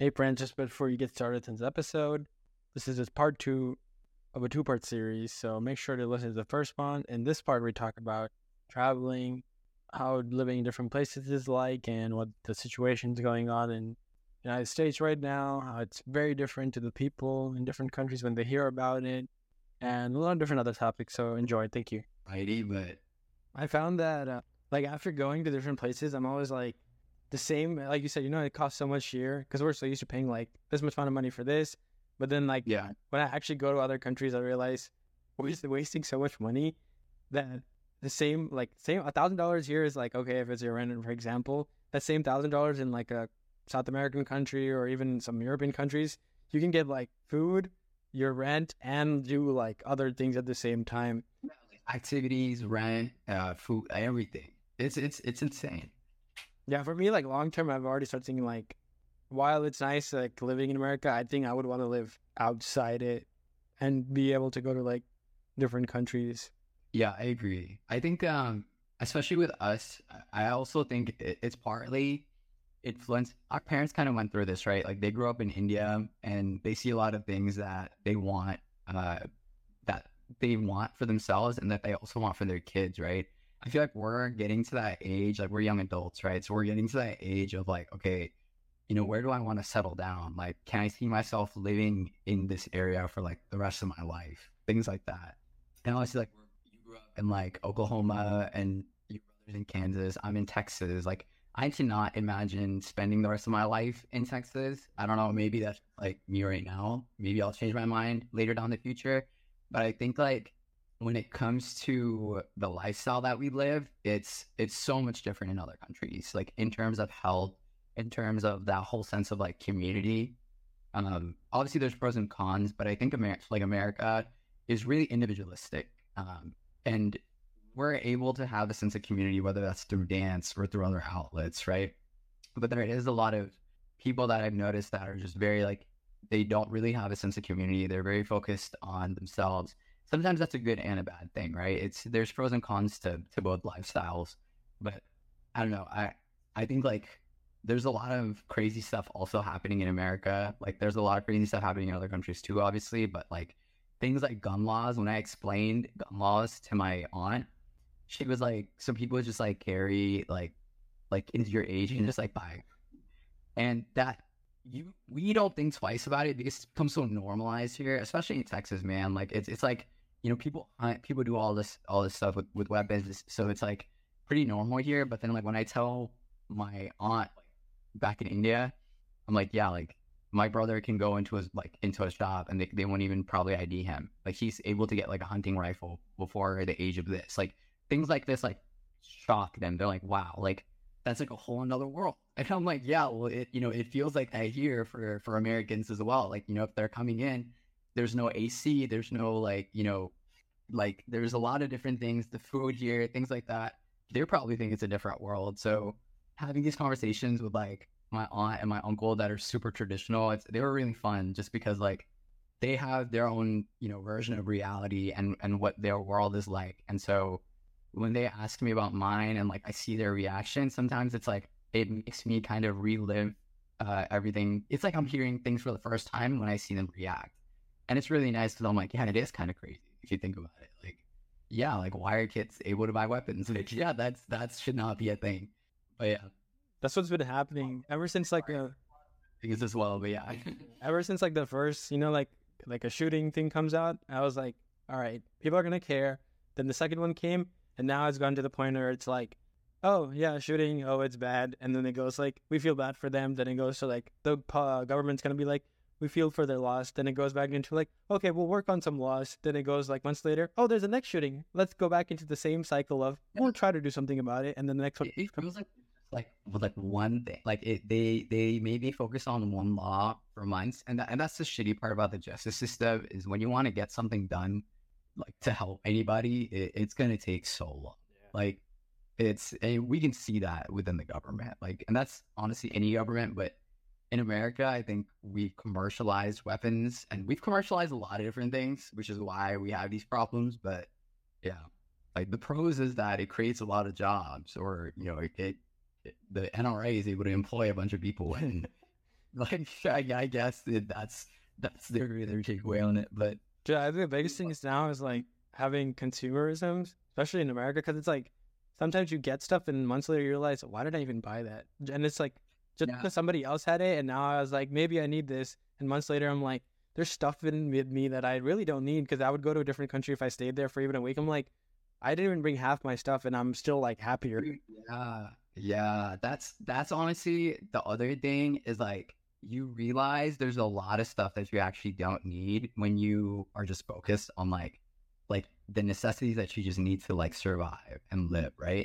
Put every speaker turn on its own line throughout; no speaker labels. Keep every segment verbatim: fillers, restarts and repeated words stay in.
Hey, Francis, before you get started with this episode, this is just part two of a two part series. So make sure to listen to the first one. In this part, we talk about traveling, how living in different places is like, and what the situation's going on in the United States right now, how it's very different to the people in different countries when they hear about it, and a lot of different other topics. So enjoy. Thank you.
Righty, but
I found that, uh, like, after going to different places, I'm always like, the same, like you said, you know, it costs so much here because we're so used to paying like this much amount of money for this. But then, like,
yeah,
when I actually go to other countries, I realize we're just wasting so much money that the same, like, same, a thousand dollars here is like, okay, if it's your rent, for example, that same thousand dollars in like a South American country or even some European countries, you can get like food, your rent, and do like other things at the same time.
activities, rent, uh, food, everything. It's it's it's insane.
Yeah, for me, like long term, I've already started thinking like, while it's nice like living in America, I think I would want to live outside it and be able to go to like different countries.
Yeah, I agree. I think, um, especially with us, I I also think it, it's partly influenced. Our parents kind of went through this, right? Like they grew up in India and they see a lot of things that they want, uh, that they want for themselves and that they also want for their kids, right? I feel like we're getting to that age, like we're young adults, right? So we're getting to that age of like, okay, you know, where do I want to settle down? Like, can I see myself living in this area for like the rest of my life? Things like that. And honestly, like you grew up in like Oklahoma and your brother's in Kansas. I'm in Texas. Like, I cannot imagine spending the rest of my life in Texas. I don't know. Maybe that's like me right now. Maybe I'll change my mind later down in the future. But I think like when it comes to the lifestyle that we live, it's it's so much different in other countries. Like in terms of health, in terms of that whole sense of like community. Um, obviously there's pros and cons, but I think America, like America, is really individualistic, um, and we're able to have a sense of community, whether that's through dance or through other outlets, right? But there is a lot of people that I've noticed that are just very like they don't really have a sense of community. They're very focused on themselves. Sometimes that's a good and a bad thing, right? It's there's pros and cons to to both lifestyles, but I don't know. I I think like there's a lot of crazy stuff also happening in America. Like there's a lot of crazy stuff happening in other countries too, obviously. But like things like gun laws, when I explained gun laws to my aunt, she was like, some people just like carry like like into your age and just like buy. And that you we don't think twice about it because it's become so normalized here, especially in Texas, man. Like it's it's like, you know, people hunt, people do all this all this stuff with, with weapons. So it's like pretty normal here. But then like when I tell my aunt like back in India, I'm like, yeah, like my brother can go into his like into a shop and they, they won't even probably I D him. Like he's able to get like a hunting rifle before the age of this. Like things like this like shock them. They're like, wow, like that's like a whole another world. And I'm like, yeah, well, it you know, it feels like that here for for Americans as well. Like, you know, if they're coming in, there's no A C, there's no like, you know, like there's a lot of different things, the food here, things like that. They probably think it's a different world. So having these conversations with like my aunt and my uncle that are super traditional, it's they were really fun just because like they have their own, you know, version of reality and and what their world is like. And so when they ask me about mine and like I see their reaction, sometimes it's like it makes me kind of relive uh, everything. It's like I'm hearing things for the first time when I see them react, and it's really nice because I'm like, yeah, it is kind of crazy if you think about it. Like, yeah, like why are kids able to buy weapons? Like, yeah, that's that should not be a thing. But yeah,
That's what's been happening ever since like uh,
things as well. But yeah,
ever since like the first, you know, like like a shooting thing comes out. I was like, all right, people are gonna care. Then the second one came, and now it's gone to the point where it's like, oh yeah, shooting, oh it's bad, and then it goes like, we feel bad for them. Then it goes to like the uh, government's gonna be like, we feel for their loss. Then it goes back into like, okay, we'll work on some laws. Then it goes like months later, oh there's a next shooting. Let's go back into the same cycle of we'll try to do something about it, and then the next one.
it, it feels like like with like one thing, like it they they maybe focus on one law for months, and that, and that's the shitty part about the justice system is when you want to get something done, like to help anybody, it, it's gonna take so long.
Yeah.
Like it's and we can see that within the government, like, and that's honestly any government, but in America, I think we've commercialized weapons and we've commercialized a lot of different things, which is why we have these problems. But yeah, like the pros is that it creates a lot of jobs, or you know, it, it, it the N R A is able to employ a bunch of people, and Like, I, I guess that that's that's their their takeaway on it. But
Dude, I think the biggest thing is now is like having consumerism, especially in America, because it's like sometimes you get stuff and months later you realize, why did I even buy that? And it's like just
yeah,
because somebody else had it, and now I was like, maybe I need this. And months later, I'm like, there's stuff in with me that I really don't need because I would go to a different country if I stayed there for even a week. I'm like, I didn't even bring half my stuff, and I'm still like happier.
yeah, yeah. That's that's honestly the other thing is like you realize there's a lot of stuff that you actually don't need when you are just focused on like like the necessities that you just need to like survive and live, right?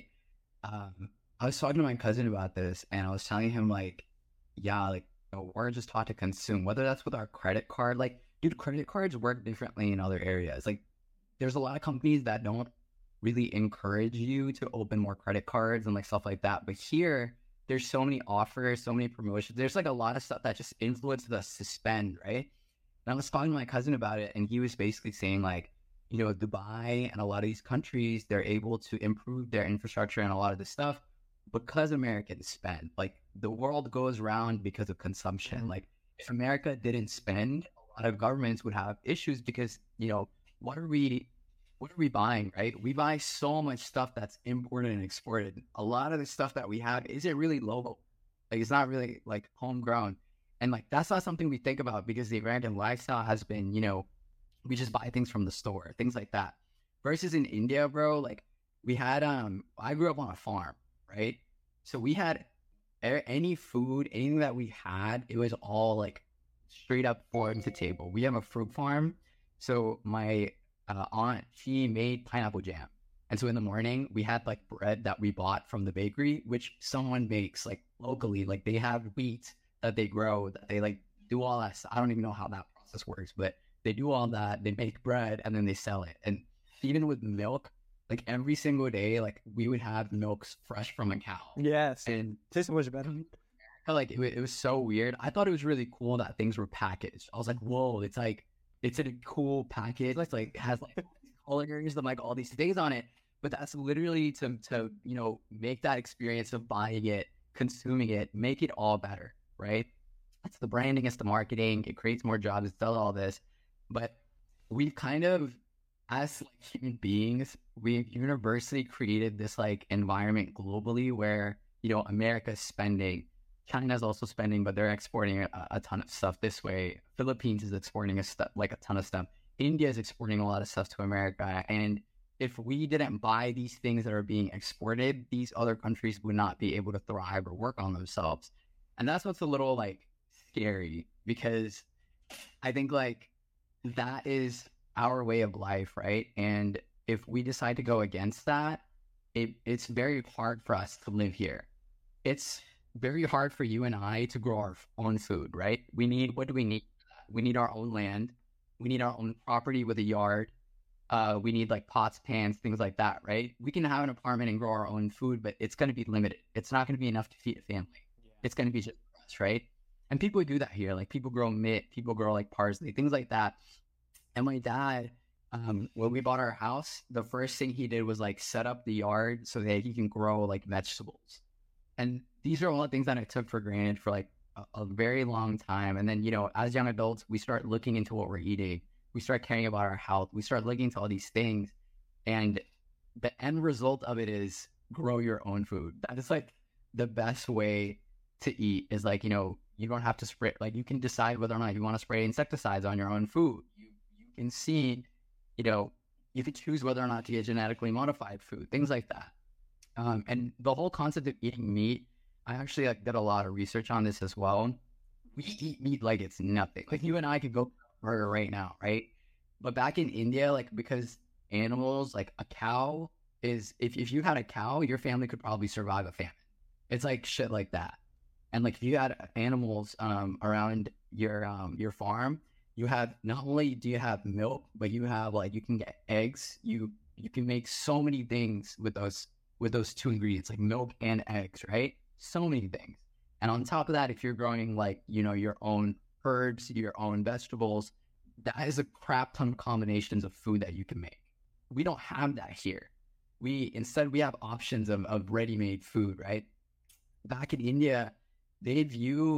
Um, I was talking to my cousin about this, and I was telling him like, yeah, like you know, we're just taught to consume, whether that's with our credit card. Like, dude, credit cards work differently in other areas. Like, there's a lot of companies that don't really encourage you to open more credit cards and like stuff like that. But here, there's so many offers, so many promotions. There's like a lot of stuff that just influences us to spend, right? And I was talking to my cousin about it, and he was basically saying like, you know, Dubai and a lot of these countries, they're able to improve their infrastructure and a lot of this stuff because Americans spend. Like the world goes round because of consumption. Like if America didn't spend, a lot of governments would have issues because, you know, what are we what are we buying, right? We buy so much stuff that's imported and exported. A lot of the stuff that we have isn't really local. Like it's not really like homegrown. And like that's not something we think about because the American lifestyle has been, you know, we just buy things from the store, things like that. Versus in India, bro, like we had um I grew up on a farm, right? So we had a- any food, anything that we had, it was all like straight up farm to table. We have a fruit farm. So my uh, aunt, she made pineapple jam. And so in the morning, we had like bread that we bought from the bakery, which someone makes like locally. Like they have wheat that they grow, that they like do all that. I don't even know how that process works, but they do all that. They make bread and then they sell it. And even with milk, like every single day, like we would have milk fresh from a cow.
Yes,
And
tastes much better.
like it, wa- it was so weird. I thought it was really cool that things were packaged. I was like, whoa, it's like it's in a cool package. It's like it has like colors and like all these things on it. But that's literally to to you know make that experience of buying it, consuming it, make it all better, right? It's the branding, it's the marketing, it creates more jobs, it does all this. But we've kind of, as like human beings, we've universally created this like environment globally where, you know, America's spending, China's also spending, but they're exporting a, a ton of stuff this way. Philippines is exporting a stuff like a ton of stuff. India is exporting a lot of stuff to America. And if we didn't buy these things that are being exported, these other countries would not be able to thrive or work on themselves. And that's what's a little like scary because I think like that is our way of life, right? And if we decide to go against that, it, it's very hard for us to live here. It's very hard for you and I to grow our own food, right? We need, what do we need? We need our own land. We need our own property with a yard. Uh, we need like pots, pans, things like that, right? We can have an apartment and grow our own food, but it's going to be limited. It's not going to be enough to feed a family.
Yeah.
It's going to be just for us, right? And people do that here. Like people grow mint, people grow like parsley, things like that. And my dad, um, when we bought our house, the first thing he did was like set up the yard so that he can grow like vegetables. And these are all the things that I took for granted for like a, a very long time. And then, you know, as young adults, we start looking into what we're eating. We start caring about our health. We start looking into all these things. And the end result of it is grow your own food. That is like the best way to eat is like, you know, you don't have to spray, like you can decide whether or not you want to spray insecticides on your own food. You, you can see, you know, you can choose whether or not to get genetically modified food, things like that. Um, and the whole concept of eating meat, I actually like did a lot of research on this as well. We eat meat like it's nothing. Like you and I could go for a burger right now, right? But back in India, like because animals, like a cow is, if, if you had a cow, your family could probably survive a famine. It's like shit like that. And like if you had animals um, around your um, your farm, you have, not only do you have milk, but you have like, you can get eggs. You you can make so many things with those with those two ingredients, like milk and eggs, right? So many things. And on top of that, if you're growing like, you know, your own herbs, your own vegetables, that is a crap ton of combinations of food that you can make. We don't have that here. We, instead, we have options of, of ready-made food, right? Back in India, they view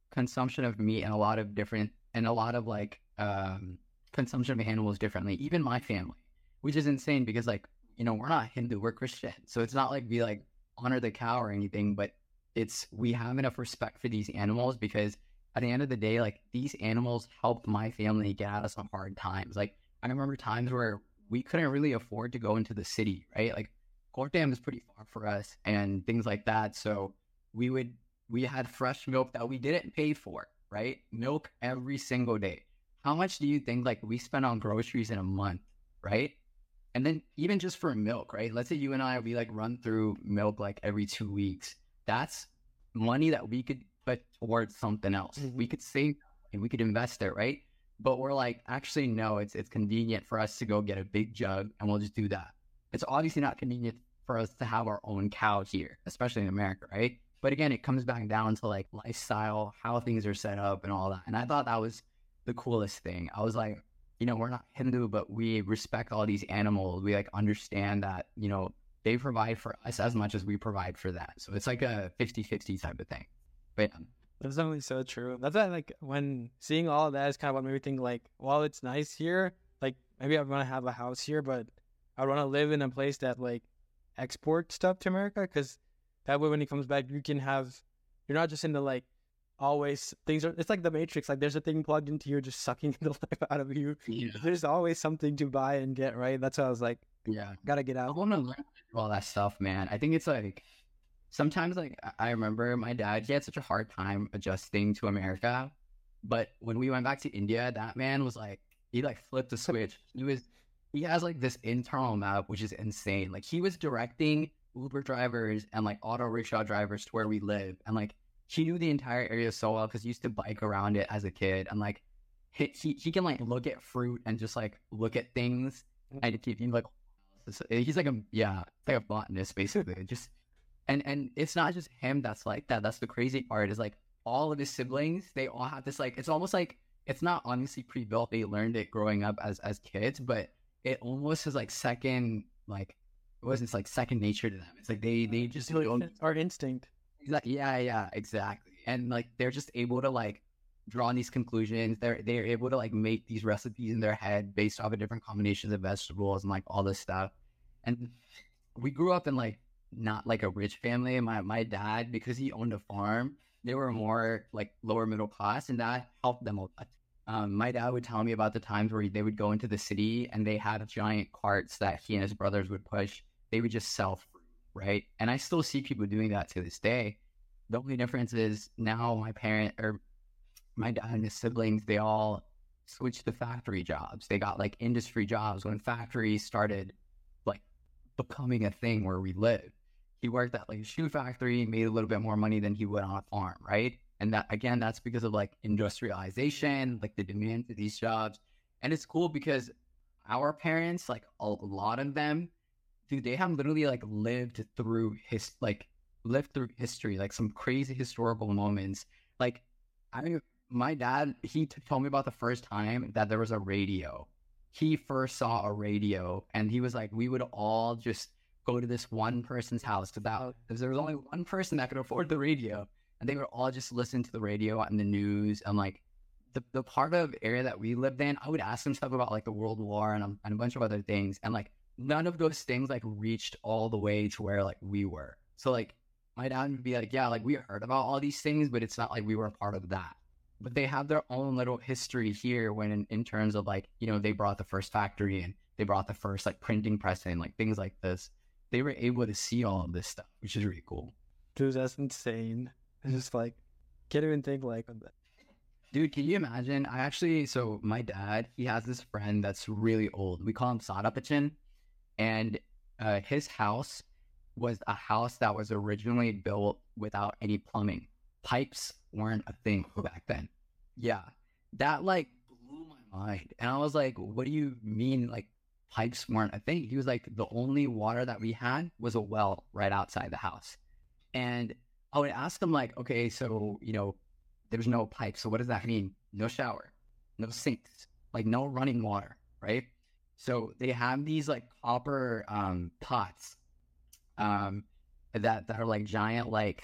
consumption of meat and a lot of different and a lot of like um consumption of animals differently. Even my family, which is insane because like you know we're not Hindu, we're Christian, so it's not like we like honor the cow or anything, but it's we have enough respect for these animals because at the end of the day, like these animals helped my family get out of some hard times. Like I remember times where we couldn't really afford to go into the city, right? Like Gortam is pretty far for us and things like that. So we would we had fresh milk that we didn't pay for, right? Milk every single day. How much do you think like we spend on groceries in a month, right? And then even just for milk, right? Let's say you and I, we like run through milk like every two weeks. That's money that we could put towards something else.
Mhm.
We could save and we could invest it, right? But we're like, actually, no, it's it's convenient for us to go get a big jug and we'll just do that. It's obviously not convenient for us to have our own cow here, especially in America, right? But again, it comes back down to like lifestyle, how things are set up and all that. And I thought that was the coolest thing. I was like, you know, we're not Hindu, but we respect all these animals. We like understand that, you know, they provide for us as much as we provide for that. So it's like a fifty-fifty type of thing. But yeah.
That's definitely so true. That's why, like, when seeing all of that is kind of what made me think, like, while it's nice here, like, maybe I want to have a house here, but I want to live in a place that, like, exports stuff to America, because that way when he comes back, you can have, you're not just into, like, always, things are, it's like the Matrix, like, there's a thing plugged into you just sucking the life out of you.
Yeah.
There's always something to buy and get, right? That's why I was like,
Yeah.
gotta get
I
out.
want to learn all that stuff, man. I think it's like, sometimes like I remember my dad, he had such a hard time adjusting to America. But when we went back to India, that man was like, he like flipped the switch. He was, he has like this internal map, which is insane. Like he was directing Uber drivers and like auto rickshaw drivers to where we live. And like, he knew the entire area so well because he used to bike around it as a kid. And like, he, he, he can like look at fruit and just like look at things and keep him like, he's like a, yeah, like a botanist basically. Just, And and it's not just him that's like that. That's the crazy part is like all of his siblings, they all have this like, it's almost like, it's not honestly pre-built. They learned it growing up as as kids, but it almost is like second, like, it wasn't like second nature to them. It's like they, they just don't.
Our instinct.
Exactly. Yeah, yeah, exactly. And like, they're just able to like draw on these conclusions. They're, they're able to like make these recipes in their head based off of different combinations of vegetables and like all this stuff. And we grew up in like, not like a rich family. My my dad, because he owned a farm, they were more like lower middle class, and that helped them a lot. Um, my dad would tell me about the times where they would go into the city and they had giant carts that he and his brothers would push. They would just sell fruit, right? And I still see people doing that to this day. The only difference is now my parent or my dad and his siblings, they all switched to factory jobs. They got like industry jobs when factories started like becoming a thing where we live. He worked at like a shoe factory, made a little bit more money than he would on a farm, right? And that, again, that's because of like industrialization, like the demand for these jobs. And it's cool because our parents, like a lot of them, dude, they have literally like lived through his, like lived through history, like some crazy historical moments. Like I mean, my dad, he t- told me about the first time that there was a radio. He first saw a radio and he was like, we would all just go to this one person's house about, because there was only one person that could afford the radio. And they would all just listen to the radio and the news. And like the, the part of area that we lived in, I would ask them stuff about like the World War and a, and a bunch of other things. And like none of those things like reached all the way to where like we were. So like my dad would be like, yeah, like we heard about all these things, but it's not like we were a part of that. But they have their own little history here when in, in terms of like, you know, they brought the first factory and they brought the first like printing press in, like things like this. They were able to see all of this stuff, which is really cool.
Dude, that's insane. It's just like, can't even think like that.
Dude, can you imagine? I actually, so my dad, he has this friend that's really old. We call him Sadapachin. And uh, his house was a house that was originally built without any plumbing. Pipes weren't a thing back then. Yeah. That like blew my mind. And I was like, what do you mean like pipes weren't a thing? He was like, the only water that we had was a well right outside the house. And I would ask him like, okay, so, you know, there's no pipe. So what does that mean? No shower, no sinks, like no running water, right? So they have these like copper um, pots um, that, that are like giant, like,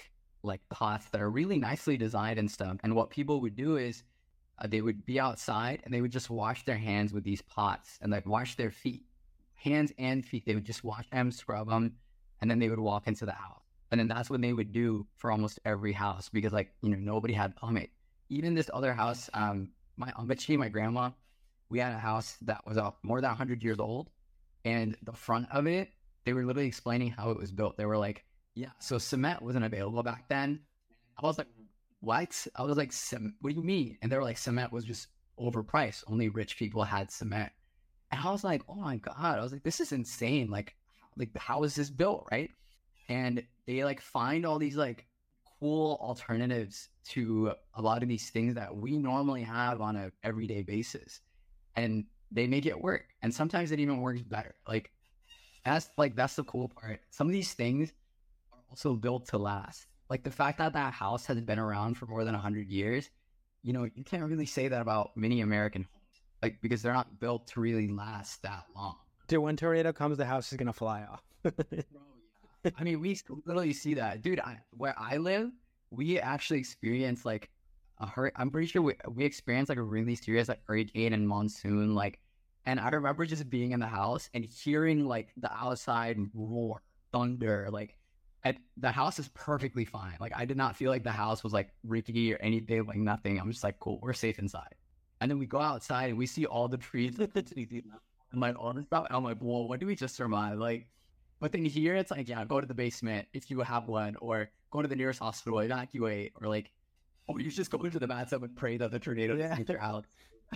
like pots that are really nicely designed and stuff. And what people would do is uh, they would be outside and they would just wash their hands with these pots and like wash their feet, hands and feet. They would just wash them, scrub them, and then they would walk into the house. And then that's what they would do for almost every house because, like, you know, nobody had plumbing. Even this other house, um, my Ambachi, my grandma, we had a house that was uh, more than one hundred years old. And the front of it, they were literally explaining how it was built. They were like, yeah, so cement wasn't available back then. I was like, what? I was like, what do you mean? And they were like, cement was just overpriced. Only rich people had cement. And I was like, oh my God. I was like, this is insane. Like, like how is this built, right? And they like find all these like cool alternatives to a lot of these things that we normally have on a everyday basis. And they make it work. And sometimes it even works better. Like, that's like, that's the cool part. Some of these things are also built to last. Like the fact that that house has been around for more than one hundred years, you know, you can't really say that about many American homes, like, because they're not built to really last that long.
Dude, when tornado comes, the house is going to fly off.
Bro, yeah. I mean, we literally see that. Dude, I, where I live, we actually experience like a hur- I'm pretty sure we, we experienced like a really serious like hurricane and monsoon, like, and I remember just being in the house and hearing like the outside roar, thunder, like, and the house is perfectly fine. Like, I did not feel like the house was like rickety or anything, like nothing. I'm just like, cool, we're safe inside. And then we go outside and we see all the trees and like all this stuff. And I'm like, whoa, what do we just survive? Like, but then here it's like, yeah, go to the basement if you have one, or go to the nearest hospital, evacuate, or like, or you just go into the bathtub and pray that the tornado doesn't hit your house.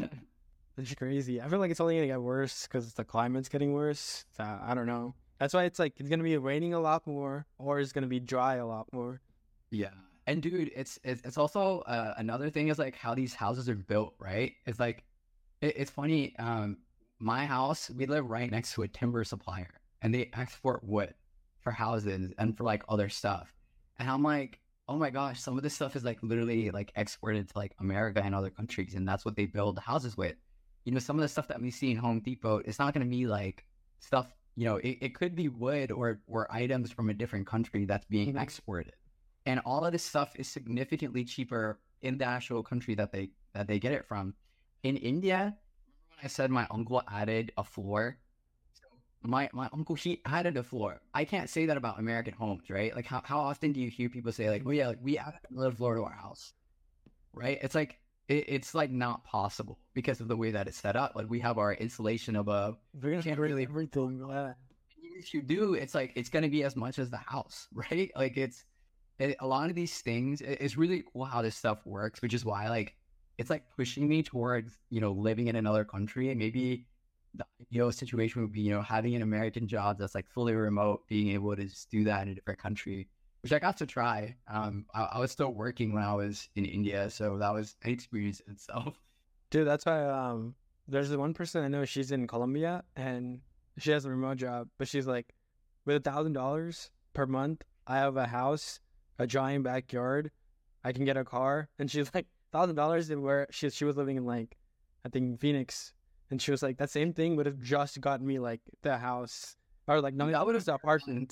It's crazy. I feel like it's only gonna get worse because the climate's getting worse. So, I don't know. That's why it's like it's gonna be raining a lot more, or it's gonna be dry a lot more.
Yeah, and dude, it's it's, it's also uh, another thing is like how these houses are built, right? It's like it, it's funny. Um, my house, we live right next to a timber supplier, and they export wood for houses and for like other stuff. And I'm like, oh my gosh, some of this stuff is like literally like exported to like America and other countries, and that's what they build houses with. You know, some of the stuff that we see in Home Depot, it's not going to be like stuff. You know, it, it could be wood or, or items from a different country that's being mm-hmm. exported. And all of this stuff is significantly cheaper in the actual country that they that they get it from. In India, remember when I said my uncle added a floor? My my uncle, he added a floor. I can't say that about American homes, right? Like, how, how often do you hear people say, like, oh yeah, like, we added another floor to our house, right? It's like, it, it's like not possible because of the way that it's set up. Like, we have our insulation above.
We're gonna can't really everything. Yeah.
If you do, it's like it's gonna be as much as the house, right? Like, it's it, a lot of these things. It, it's really cool how this stuff works, which is why like it's like pushing me towards, you know, living in another country. And maybe the ideal situation would be, you know, having an American job that's like fully remote, being able to just do that in a different country, which I got to try. Um, I, I was still working when I was in India, so that was an experience in itself.
Dude, that's why um, there's one person I know. She's in Colombia and she has a remote job, but she's like, with a thousand dollars per month, I have a house, a giant backyard, I can get a car, and she's like, thousand dollars. Where she she was living in like, I think Phoenix, and she was like, that same thing would have just gotten me like the house, or like no, that would have the apartment.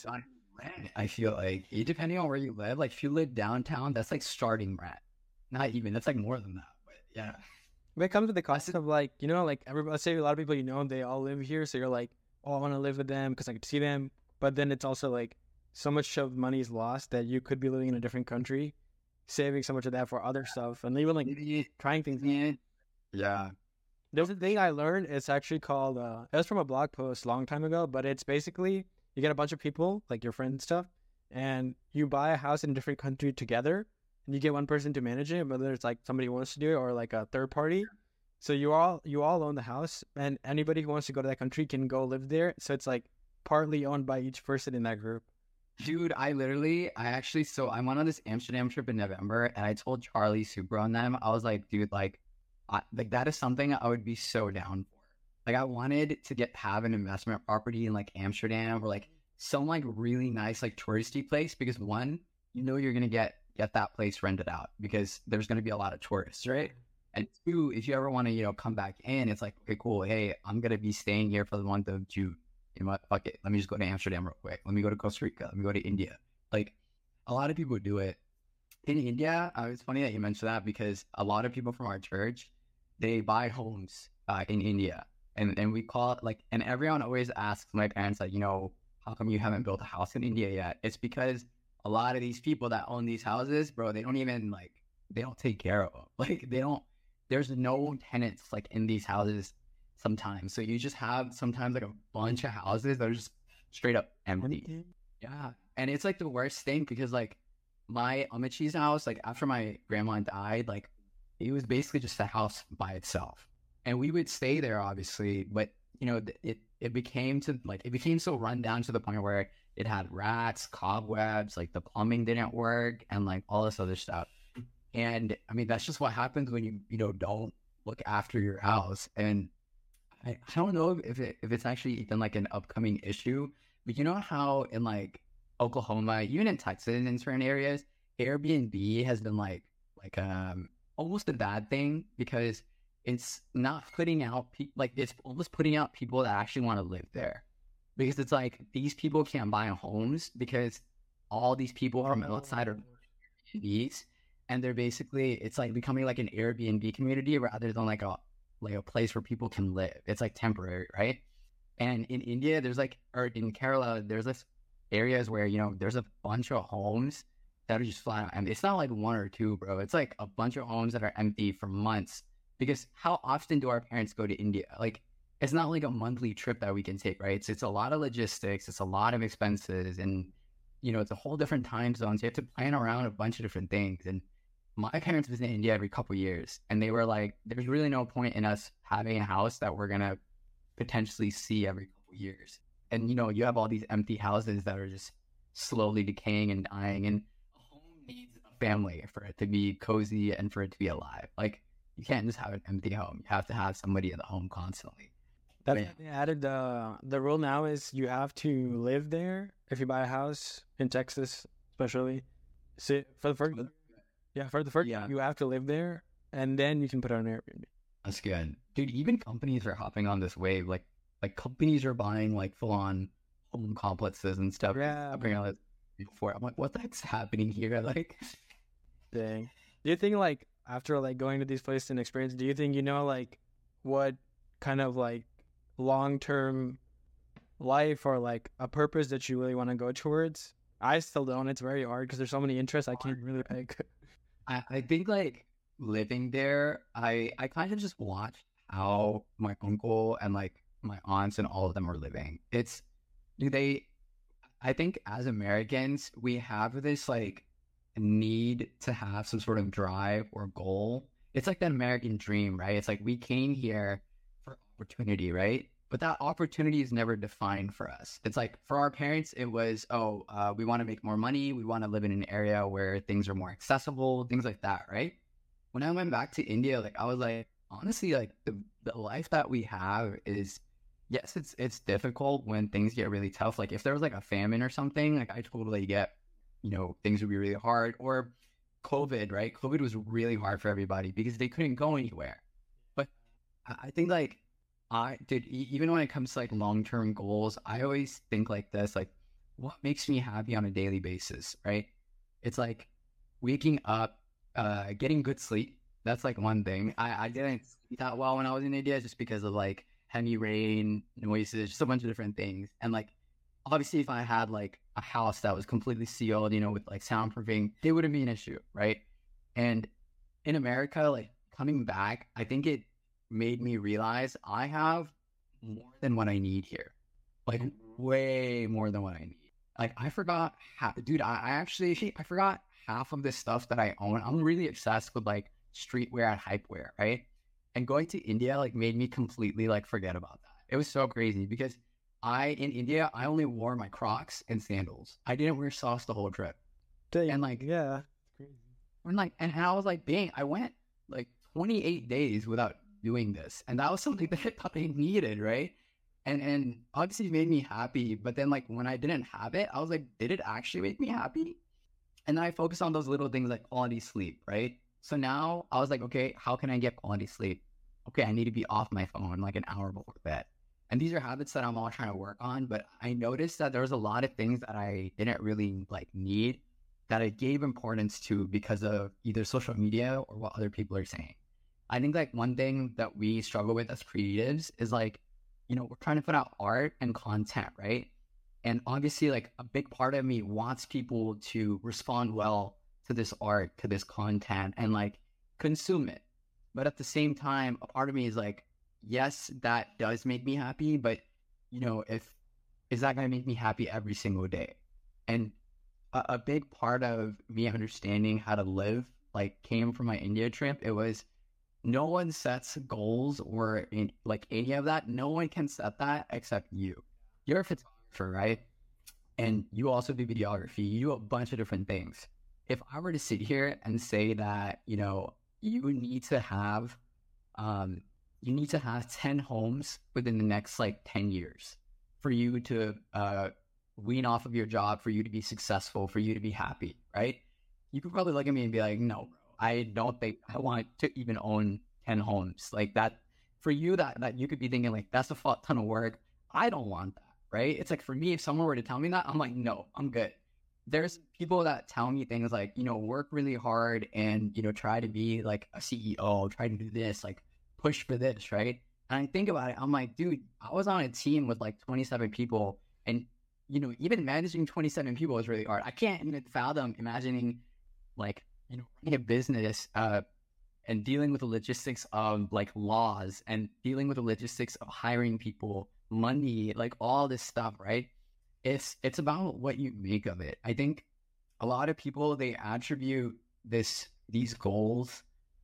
I feel like, depending on where you live, like if you live downtown, that's like starting rent. Not even, that's like more than that. But yeah.
But it comes with the cost of like, you know, like everybody, let's say a lot of people, you know, they all live here. So you're like, oh, I want to live with them because I could see them. But then it's also like so much of money is lost that you could be living in a different country, saving so much of that for other stuff. And even like trying things.
Yeah.
There's a thing I learned. It's actually called, uh, it was from a blog post a long time ago, but it's basically, you get a bunch of people, like your friends and stuff, and you buy a house in a different country together, and you get one person to manage it, whether it's like somebody who wants to do it or like a third party. So you all you all own the house, and anybody who wants to go to that country can go live there. So it's like partly owned by each person in that group.
Dude, I literally, I actually, so I went on this Amsterdam trip in November, and I told Charlie Super on them, I was like, dude, like, I, like that is something I would be so down for. Like, I wanted to get have an investment property in like Amsterdam or like some like really nice like touristy place, because one, you know, you're gonna get get that place rented out because there's gonna be a lot of tourists, right? And two, if you ever want to, you know, come back in, it's like, okay, cool. Hey, I'm gonna be staying here for the month of June. You know what? Fuck it. Let me just go to Amsterdam real quick. Let me go to Costa Rica. Let me go to India. Like, a lot of people do it. In India, uh, it's funny that you mentioned that because a lot of people from our church, they buy homes uh, in India, and and we call it like, and everyone always asks my parents like, you know, how come you haven't built a house in India yet? It's because a lot of these people that own these houses, bro, they don't even like, they don't take care of them. Like they don't. There's no tenants like in these houses sometimes, so you just have sometimes like a bunch of houses that are just straight up empty.
Empty?
Yeah. And it's like the worst thing because like my Amichi's house, like after my grandma died, like it was basically just a house by itself. And we would stay there obviously, but you know, th- it it became to like it became so run down to the point where it had rats, cobwebs, like the plumbing didn't work and like all this other stuff. And I mean that's just what happens when you, you know, don't look after your house. And I, I don't know if it if it's actually even like an upcoming issue, but you know how in like Oklahoma, even in Texas, in certain areas, Airbnb has been like like um almost a bad thing because it's not putting out people like it's almost putting out people that actually want to live there because it's like these people can't buy homes because all these people from outside are Airbnbs, and they're basically it's like becoming like an Airbnb community rather than like a like a place where people can live. It's like temporary, right? And in India, there's like, or in Kerala, there's this areas where, you know, there's a bunch of homes that are just flat out empty. It's not like one or two, bro. It's like a bunch of homes that are empty for months. Because how often do our parents go to India? Like, it's not like a monthly trip that we can take, right? It's, it's a lot of logistics. It's a lot of expenses. And, you know, it's a whole different time zone. So you have to plan around a bunch of different things. And my parents visit India every couple of years. And they were like, there's really no point in us having a house that we're going to potentially see every couple of years. And you know, you have all these empty houses that are just slowly decaying and dying, and a home needs a family for it to be cozy and for it to be alive. Like you can't just have an empty home. You have to have somebody in the home constantly.
That's
Yeah.
why they added the the rule now is you have to live there if you buy a house in Texas, especially. So for the first, yeah, for the first,
Yeah.
you have to live there, and then you can put it on Airbnb.
That's good. Dude, even companies are hopping on this wave. Like like companies are buying like full on home complexes and stuff.
Yeah.
Apparently before. I'm like, what the heck's happening here? Like
Dang. Do you think like after like going to these places and experience, do you think you know like what kind of like long term life or like a purpose that you really want to go towards? I still don't. It's very hard because there's so many interests I can't really pick.
I, I think like living there, I I kind of just watched how my uncle and like my aunts and all of them are living. It's do they I think as Americans, we have this like need to have some sort of drive or goal. It's like that American dream, right? It's like we came here for opportunity, right? But that opportunity is never defined for us. It's like for our parents, it was, oh, uh, we want to make more money. We want to live in an area where things are more accessible, things like that, right? When I went back to India, like I was like, honestly, like the, the life that we have is, yes, it's it's difficult when things get really tough. Like if there was like a famine or something, like I totally get, you know, things would be really hard. Or COVID, right? COVID was really hard for everybody because they couldn't go anywhere. But I I think like I did, e- even when it comes to like long-term goals, I always think like this, like what makes me happy on a daily basis, right? It's like waking up, uh, getting good sleep. That's like one thing. I, I didn't sleep that well when I was in India just because of like heavy rain, noises, just a bunch of different things. And like, obviously if I had like a house that was completely sealed, you know, with like soundproofing, it wouldn't be an issue, right? And in America, like coming back, I think it made me realize I have more than what I need here. Like way more than what I need. Like I forgot how, dude, I, I actually, I forgot half of the stuff that I own. I'm really obsessed with like streetwear and hypewear, right? And going to India like made me completely like forget about that. It was so crazy because I, in India, I only wore my Crocs and sandals. I didn't wear socks the whole trip.
Dang.
And like,
yeah, crazy.
and like, and I was like, dang, I went like twenty-eight days without doing this. And that was something that I thought I needed, right? And and obviously it made me happy. But then like when I didn't have it, I was like, did it actually make me happy? And then I focused on those little things like quality sleep, right? So now I was like, okay, how can I get quality sleep? Okay, I need to be off my phone like an hour before bed. And these are habits that I'm all trying to work on. But I noticed that there was a lot of things that I didn't really like need that I gave importance to because of either social media or what other people are saying. I think like one thing that we struggle with as creatives is like, you know, we're trying to put out art and content, right? And obviously like a big part of me wants people to respond well to this art, to this content, and like consume it. But at the same time, a part of me is like, yes, that does make me happy, but you know, if is that going to make me happy every single day? And a, a big part of me understanding how to live like came from my India trip. It was no one sets goals or in, like any of that. No one can set that except you. You're a photographer, right? And you also do videography. You do a bunch of different things. If I were to sit here and say that, you know, you need to have, um, you need to have ten homes within the next like ten years for you to uh, wean off of your job, for you to be successful, for you to be happy, right? You could probably look at me and be like, no, bro, I don't think I want to even own ten homes. Like that, for you, that, that you could be thinking like, that's a fuck ton of work. I don't want that, right? It's like, for me, if someone were to tell me that, I'm like, no, I'm good. There's people that tell me things like, you know, work really hard and, you know, try to be like a C E O, try to do this, like push for this, right? And I think about it, I'm like, dude, I was on a team with like twenty-seven people, and, you know, even managing twenty-seven people is really hard. I can't even fathom imagining like, you know, running a business uh, and dealing with the logistics of like laws and dealing with the logistics of hiring people, money, like all this stuff, right? It's, it's about what you make of it. I think a lot of people, they attribute this, these goals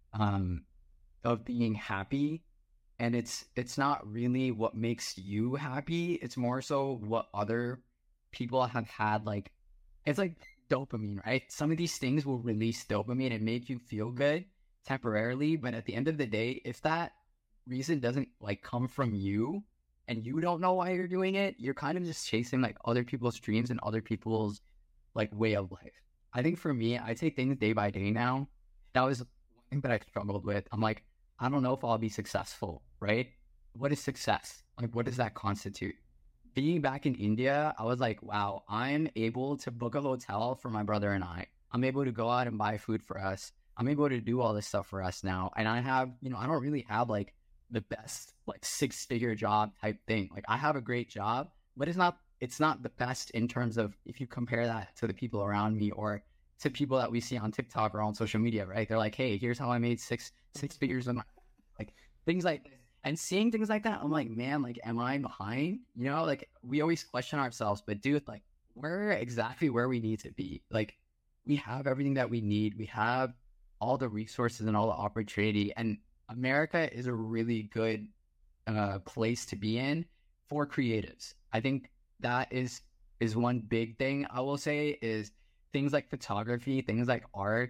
um, of being happy, and it's, it's not really what makes you happy. It's more so what other people have had. Like, it's like dopamine, right? Some of these things will release dopamine and make you feel good temporarily, but at the end of the day, if that reason doesn't like come from you and you don't know why you're doing it, you're kind of just chasing like other people's dreams and other people's like way of life. I think for me, I take things day by day now. That was one thing that I struggled with. I'm like, I don't know if I'll be successful, right? What is success? Like, what does that constitute? Being back in India, I was like, wow, I'm able to book a hotel for my brother and I. I'm able to go out and buy food for us. I'm able to do all this stuff for us now. And I have, you know, I don't really have like the best, like six figure job type thing. Like I have a great job, but it's not, it's not the best in terms of if you compare that to the people around me or to people that we see on TikTok or on social media, right? They're like, hey, here's how I made six, six figures on my, like things like this. And seeing things like that, I'm like, man, like, am I behind? You know, like we always question ourselves, but dude, like we're exactly where we need to be. Like we have everything that we need. We have all the resources and all the opportunity. And America is a really good uh, place to be in for creatives. I think that is, is one big thing I will say is things like photography, things like art,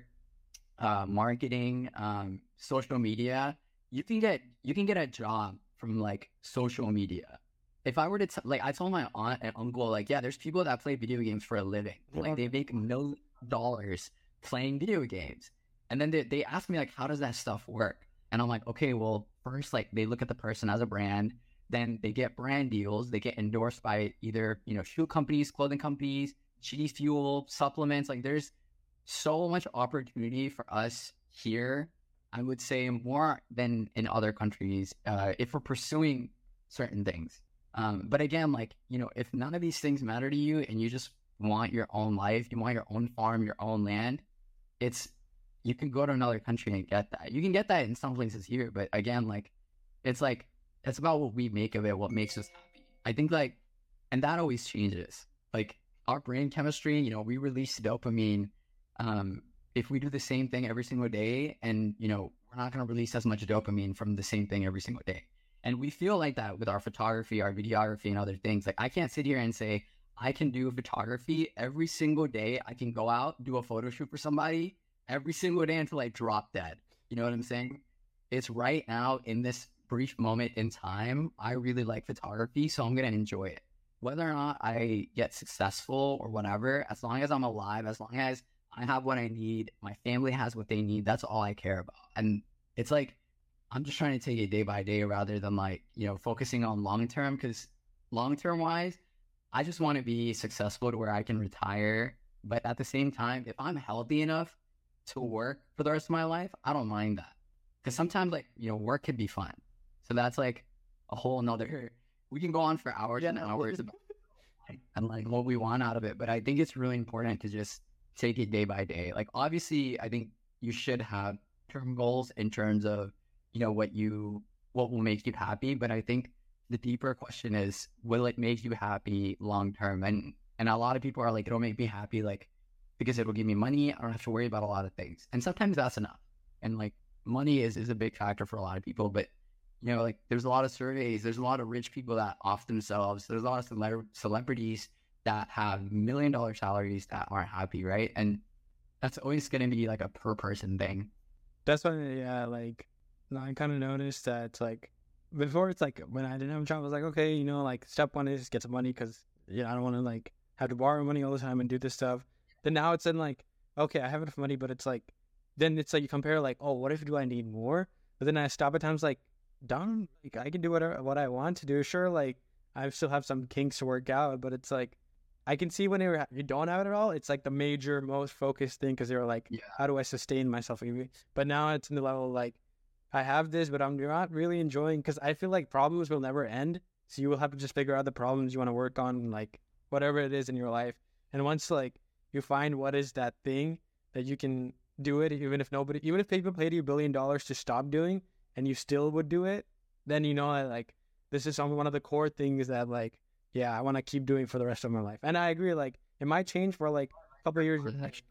uh, marketing, um, social media. You can get you can get a job from like social media. If I were to t- like, I told my aunt and uncle like, yeah, there's people that play video games for a living. Like they make millions of dollars playing video games, and then they they ask me like, how does that stuff work? And I'm like, okay, well, first like they look at the person as a brand, then they get brand deals, they get endorsed by either you know shoe companies, clothing companies, G Fuel, supplements. Like there's so much opportunity for us here. I would say more than in other countries uh, if we're pursuing certain things. Um, but again, like, you know, if none of these things matter to you and you just want your own life, you want your own farm, your own land, it's, you can go to another country and get that. You can get that in some places here, but again, like, it's like, it's about what we make of it, what makes us happy. I think like, and that always changes. Like our brain chemistry, you know, we release dopamine, um, if we do the same thing every single day and, you know, we're not going to release as much dopamine from the same thing every single day. And we feel like that with our photography, our videography and other things. Like I can't sit here and say, I can do photography every single day. I can go out, do a photo shoot for somebody every single day until I drop dead. You know what I'm saying? It's right now in this brief moment in time. I really like photography, so I'm going to enjoy it. Whether or not I get successful or whatever, as long as I'm alive, as long as I have what I need, my family has what they need, that's all I care about. And it's like, I'm just trying to take it day by day rather than like, you know, focusing on long-term, because long-term wise, I just want to be successful to where I can retire But at the same time, if I'm healthy enough to work for the rest of my life, I don't mind that. Because sometimes, like, you know, work can be fun. So that's like a whole nother, we can go on for hours
Yeah,
and
no.
hours about and like what we want out of it. But I think it's really important to just take it day by day. Like, obviously, I think you should have term goals in terms of, you know, what you, what will make you happy. But I think the deeper question is, will it make you happy long term? And, and a lot of people are like, it'll make me happy, like, because it'll give me money. I don't have to worry about a lot of things. And sometimes that's enough. And like, money is, is a big factor for a lot of people, but you know, like there's a lot of surveys, there's a lot of rich people that off themselves, there's a lot of cele- celebrities that have million dollar salaries that aren't happy, right? And that's always going to be like a per person thing.
That's why, yeah, like, I kind of noticed that it's like, before it's like, when I didn't have a job, I was like, okay, you know, like, step one is get some money because, you know, I don't want to, like, have to borrow money all the time and do this stuff. Then now it's in, like, okay, I have enough money, but it's like, then it's like, you compare, like, oh, what if do I need more? But then I stop at times, like, done, like, I can do whatever, what I want to do. Sure, like, I still have some kinks to work out, but it's like, I can see when you're, you don't have it at all, it's like the major, most focused thing because you're like,
Yeah.
how do I sustain myself? But now it's in the level like, I have this, but I'm not really enjoying because I feel like problems will never end. So you will have to just figure out the problems you want to work on, like whatever it is in your life. And once like you find what is that thing that you can do it, even if nobody, even if people paid you a billion dollars to stop doing and you still would do it, then you know that like this is some one of the core things that like, yeah, I want to keep doing for the rest of my life. And I agree, like it might change for like a couple of years.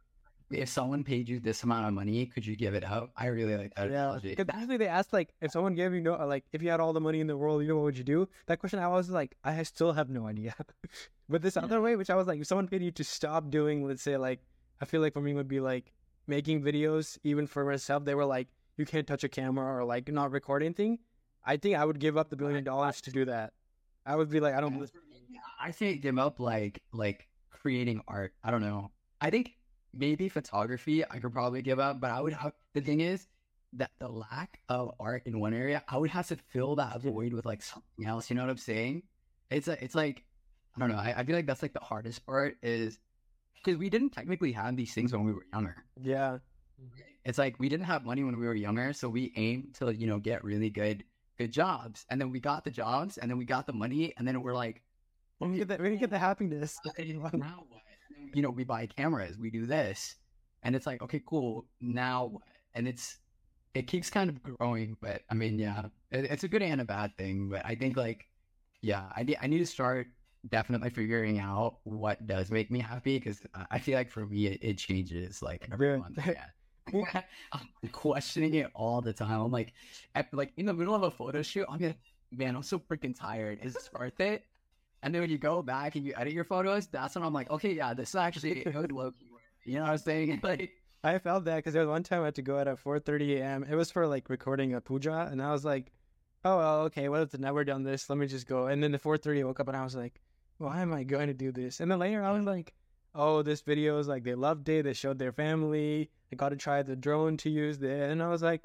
If someone paid you this amount of money, could you give it up? I really like that
Yeah,
analogy.
because usually they ask like, if someone gave you no, like, if you had all the money in the world, you know, what would you do? That question, I was like, I still have no idea. But this other way, which I was like, if someone paid you to stop doing, let's say, like, I feel like for me would be like making videos, even for myself, they were like, you can't touch a camera or like not record anything. I think I would give up the billion dollars to do that. I would be like, I don't.
I say give up like like creating art. I don't know. I think maybe photography I could probably give up, but I would have, the thing is that the lack of art in one area, I would have to fill that void with like something else. You know what I'm saying? It's a, it's like, I don't know. I, I feel like that's like the hardest part is because we didn't technically have these things when we were younger.
Yeah.
It's like we didn't have money when we were younger, so we aimed to, you know, get really good good jobs, and then we got the jobs, and then we got the money, and then we're like,
we didn't get the, we didn't get the happiness.
now what? You know, we buy cameras, we do this, and it's like, okay, cool. Now what? And it's it keeps kind of growing, but I mean, yeah, it, it's a good and a bad thing. But I think like, yeah, I need I need to start definitely figuring out what does make me happy because I feel like for me it, it changes like every month. Yeah. I'm questioning it all the time. I'm like, at, like in the middle of a photo shoot, I'm like, man, I'm so freaking tired. Is this worth it? And then when you go back and you edit your photos, that's when I'm like, okay, yeah, this is actually a good look. You know what I'm saying? Like,
I felt that because there was one time I had to go out at four thirty a.m. It was for like recording a puja, and I was like, oh, well, okay, well, it's never done this. Let me just go. And then the four thirty I woke up and I was like, why am I going to do this? And then later I was like, oh, this video is like, they loved it. They showed their family. I got to try the drone to use it. And I was like,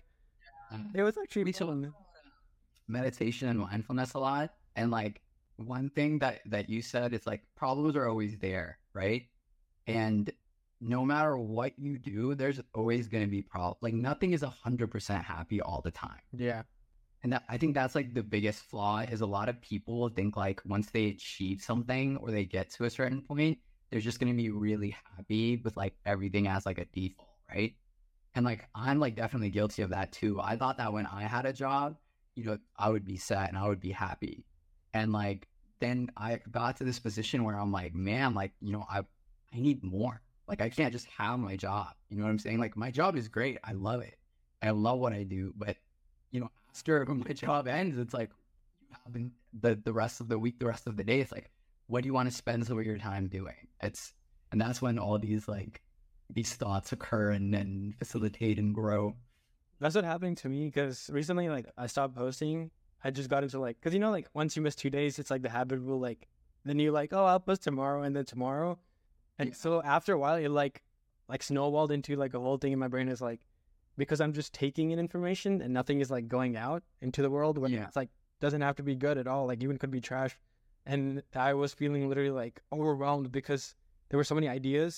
it was actually
we
fun.
Meditation and mindfulness a lot. And like one thing that, that you said is like problems are always there, right? And no matter what you do, there's always going to be problems. Like nothing is one hundred percent happy all the time.
Yeah.
And that, I think that's like the biggest flaw is a lot of people think like once they achieve something or they get to a certain point, they're just going to be really happy with like everything as like a default, right? And like, I'm like definitely guilty of that too. I thought that when I had a job, you know, I would be set and I would be happy. And like, then I got to this position where I'm like, man, like, you know, I, I need more. Like, I can't just have my job. You know what I'm saying? Like, my job is great. I love it. I love what I do. But, you know, after my job ends, it's like, you have the, the rest of the week, the rest of the day, it's like, what do you want to spend some of your time doing? It's, and that's when all these like, these thoughts occur and then facilitate and grow.
That's what happened to me because recently, like, I stopped posting. I just got into like, because you know, like once you miss two days, it's like the habit will like, then you're like, oh, I'll post tomorrow and then tomorrow. And yeah. So after a while, it like, like snowballed into like a whole thing in my brain is like, because I'm just taking in information and nothing is like going out into the world when yeah. it's like, doesn't have to be good at all. Like even could be trash. And I was feeling literally like overwhelmed because there were so many ideas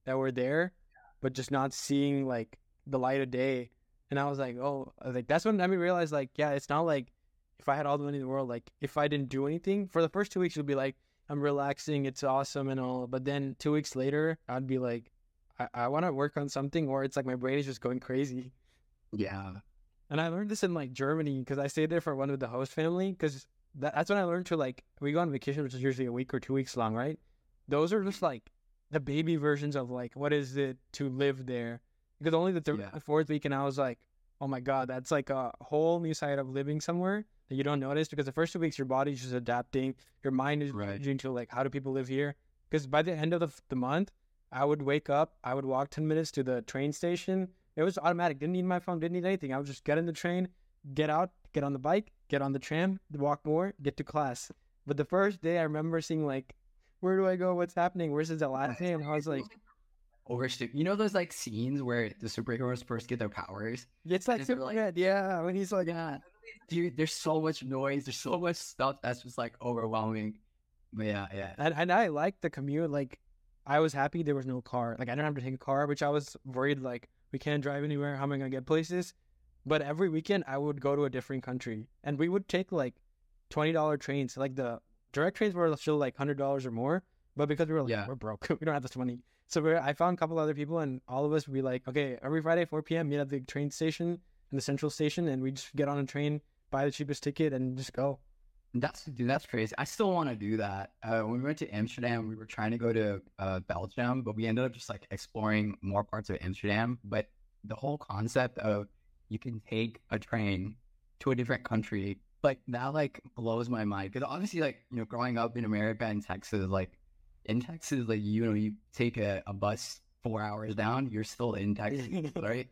that were there, but just not seeing like the light of day. And I was like, oh, I was like that's when I realized like, yeah, it's not like if I had all the money in the world, like if I didn't do anything for the first two weeks, it would be like I'm relaxing, it's awesome and all. But then two weeks later, I'd be like, I, I want to work on something, or it's like my brain is just going crazy.
Yeah.
And I learned this in like Germany because I stayed there for one with the host family. Because that, that's when I learned to like we go on vacation, which is usually a week or two weeks long, right? Those are just like the baby versions of like what is it to live there. Because only the, th-
Yeah.
the fourth week, and I was like, oh my god, that's like a whole new side of living somewhere that you don't notice. Because the first two weeks, your body's just adapting, your mind is
Right.
changing to like how do people live here. Because by the end of the, the month, I would wake up, I would walk ten minutes to the train station. It was automatic. Didn't need my phone. Didn't need anything. I would just get in the train, get out, get on the bike, get on the tram, walk more, get to class. But the first day, I remember seeing like, where do I go? What's happening? Where's the last day? And I was like,
Overstu- you know those like scenes where the superheroes first get their powers?
it's like
And they're
super
like-
good. Yeah, when he's like,
Yeah. Dude, there's so much noise. There's so much stuff that's just like overwhelming. But yeah, yeah.
and, and I liked the commute. Like, I was happy there was no car. Like, I didn't have to take a car, which I was worried. Like, we can't drive anywhere. How am I gonna get places? But every weekend, I would go to a different country, and we would take like twenty dollar trains. Like the direct trains were still like hundred dollars or more, but because we were like,
Yeah.
we're broke, we don't have this money. So we I found a couple other people, and all of us would be like, okay, every Friday four p.m. meet at the train station in the central station, and we just get on a train, buy the cheapest ticket, and just go.
That's dude, that's crazy. I still want to do that. Uh, when we went to Amsterdam, we were trying to go to uh, Belgium, but we ended up just like exploring more parts of Amsterdam. But the whole concept of you can take a train to a different country, like that, like blows my mind. Because obviously, like you know, growing up in America and Texas, like in Texas, like you know, you take a, a bus four hours down, you're still in Texas, right?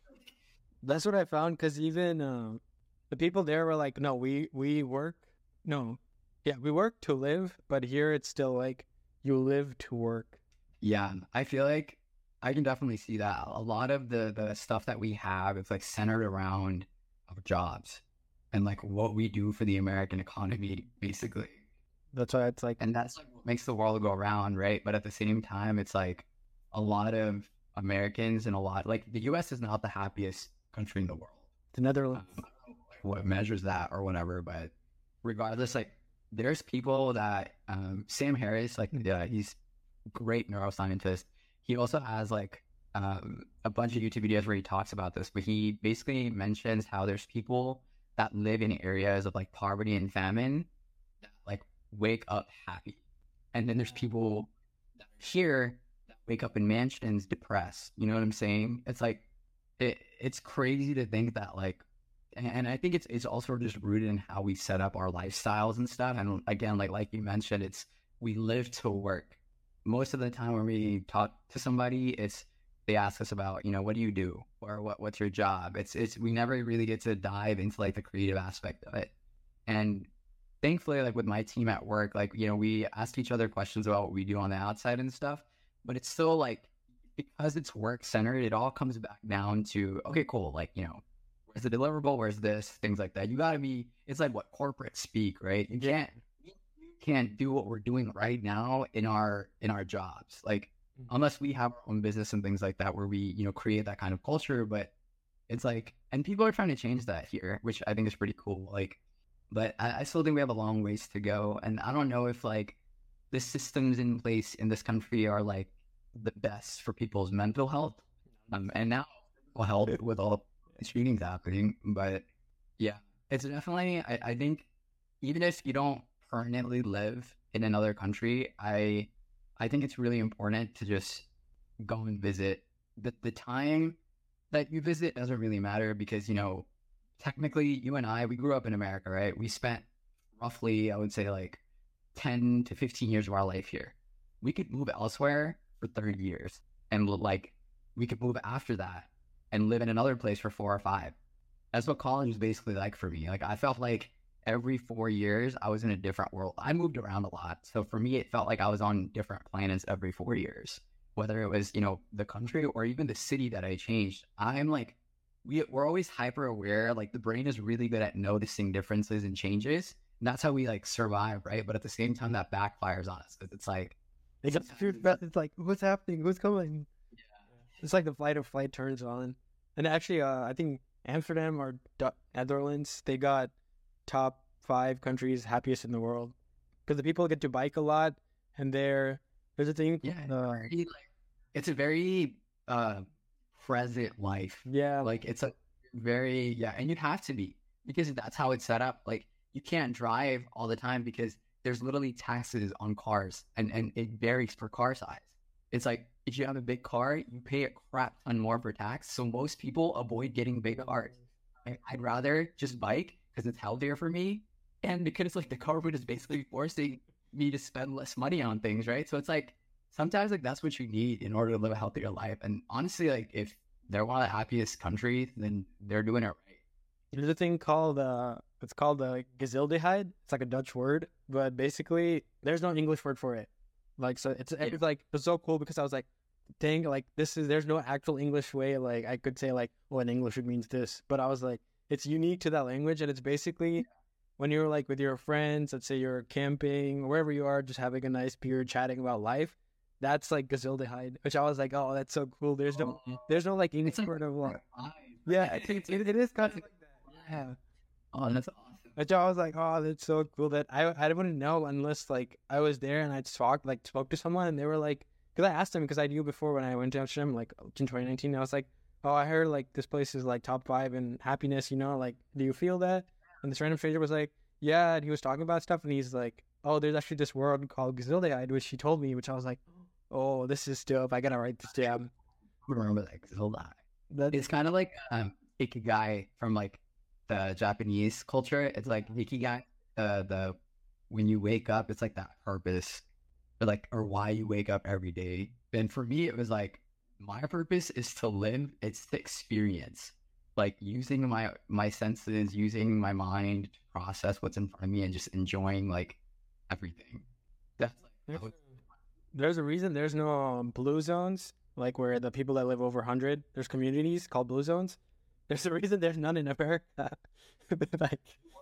That's what I found, because even uh, the people there were like, no, we we work, no, yeah, we work to live, but here it's still like you live to work.
Yeah, I feel like I can definitely see that. A lot of the the stuff that we have is like centered around our jobs and like what we do for the American economy, basically.
That's why it's like,
And that's like what makes the world go around, right? But at the same time, it's like a lot of Americans and a lot like the U S is not the happiest country in the world.
the Netherlands.
Um, I don't know like, what measures that or whatever, but regardless, like there's people that um, Sam Harris, like yeah, he's a great neuroscientist. He also has like um, a bunch of YouTube videos where he talks about this, but he basically mentions how there's people that live in areas of like poverty and famine that like wake up happy, and then there's people that are here that wake up in mansions depressed. You know what I'm saying? It's like it, it's crazy to think that like, and, and I think it's it's also just rooted in how we set up our lifestyles and stuff. And again, like like you mentioned, it's we live to work. Most of the time when we talk to somebody, it's they ask us about, you know, what do you do or what what's your job? It's it's we never really get to dive into like the creative aspect of it. And thankfully, like with my team at work, like you know, we ask each other questions about what we do on the outside and stuff. But it's still like because it's work centered, it all comes back down to okay, cool, like you know, where's the deliverable, where's this, things like that. You gotta be. It's like what corporate speak, right? You can't can't do what we're doing right now in our in our jobs, like unless we have our own business and things like that, where we you know create that kind of culture. But it's like, and people are trying to change that here, which I think is pretty cool. Like, but I, I still think we have a long ways to go, and I don't know if like the systems in place in this country are like the best for people's mental health, um, and now will help with all the shootings happening. But yeah, it's definitely I, I think even if you don't permanently live in another country, I I think it's really important to just go and visit. The the time that you visit doesn't really matter because, you know, technically you and I, we grew up in America, right? We spent roughly, I would say like ten to fifteen years of our life here. We could move elsewhere for thirty years and like we could move after that and live in another place for four or five. That's what college was basically like for me. Like I felt like every four years, I was in a different world. I moved around a lot. So for me, it felt like I was on different planets every four years, whether it was, you know, the country or even the city that I changed. I'm like, we, we're always hyper aware. Like the brain is really good at noticing differences and changes. And that's how we like survive, right? But at the same time, that backfires on us because it's like,
They got fear. It's like, what's happening? What's coming? It's like the flight or flight turns on. And actually, uh, I think Amsterdam or Du- Netherlands, they got top five countries happiest in the world because the people get to bike a lot, and they're there's a thing.
Yeah,
Uh,
very, like, it's a very uh present life.
yeah,
Like it's a very yeah, and you'd have to be because that's how it's set up. Like you can't drive all the time because there's literally taxes on cars, and and it varies per car size. It's like if you have a big car, you pay a crap ton more for tax. So most people avoid getting big cars. I, I'd rather just bike because it's healthier for me, and because like the government is basically forcing me to spend less money on things, right? So it's like sometimes like that's what you need in order to live a healthier life. And honestly, like if they're one of the happiest countries, then they're doing it right.
there's a thing called uh, it's called the Gezelligheid. It's like a Dutch word, but basically there's no English word for it. Like so, it's it's like it's so cool because I was like, dang, like this is there's no actual English way. Like I could say like, well, in English it means this, but I was like, it's unique to that language, and it's basically when you're like with your friends, let's say you're camping, wherever you are, just having a nice beer, chatting about life. That's like Gezelligheid, which I was like, oh, that's so cool. There's no, there's no like English
It's like
word of like,
fine.
yeah, I think it, it is kind of like that. Yeah.
Oh, that's awesome.
Which I was like, oh, that's so cool that I I wouldn't know unless like I was there and I talked like spoke to someone and they were like, because I asked them because I knew before when I went to Amsterdam like in twenty nineteen, I was like, oh, I heard like this place is like top five in happiness, you know, like do you feel that? And this random stranger was like, yeah, and he was talking about stuff and he's like, oh, there's actually this word called Gezelligheid, which he told me, which I was like, oh, this is dope. I gotta write this down.
Who remember that? Hold on.
That
It's kind of like um ikigai from like the Japanese culture. It's like ikigai, uh, the when you wake up, it's like that purpose, or like or why you wake up every day. And for me, it was like my purpose is to live. It's to experience, like using my my senses, using my mind to process what's in front of me, and just enjoying like everything. That's like how it's-
there's a reason there's no um, blue zones, like where the people that live over one hundred, there's communities called blue zones. There's a reason there's none in America. Like,